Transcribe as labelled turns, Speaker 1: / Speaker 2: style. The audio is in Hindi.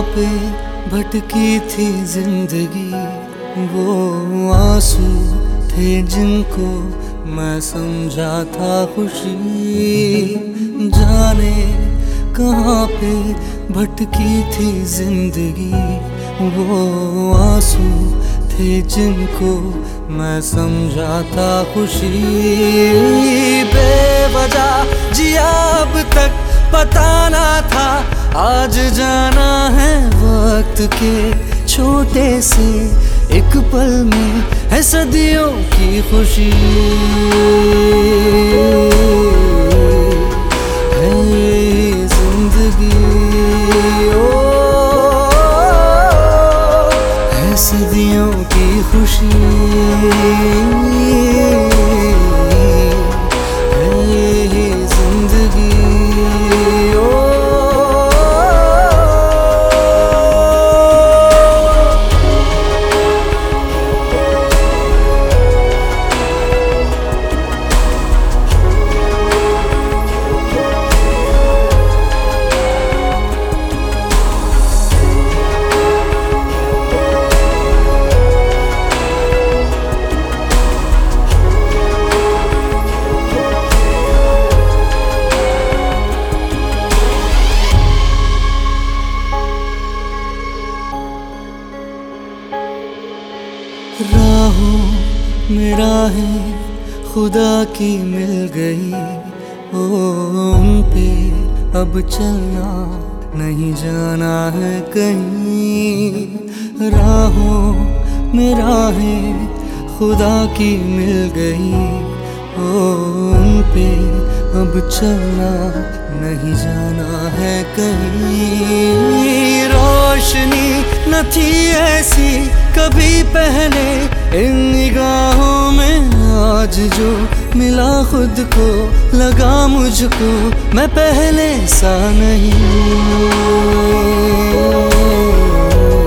Speaker 1: पे भटकी थी जिंदगी, वो आंसू थे जिनको मैं समझा था खुशी। जाने कहाँ पे भटकी थी जिंदगी, वो आंसू थे जिनको मैं समझा था खुशी। बेवजह जिया अब तक पता ना था, आज जाना है वक्त के छोटे से एक पल में है सदियों की खुशी। है जिंदगी ओ है सदियों की खुशी। राहों में राहें खुदा की मिल गई, ओ उन पे अब चलना नहीं जाना है कहीं। राहों में राहें खुदा की मिल गई, ओ उन पे अब चलना नहीं जाना है कहीं। रोशनी न थी ऐसी कभी पहले इन निगाहों में, आज जो मिला खुद को लगा मुझको मैं पहले सा नहीं।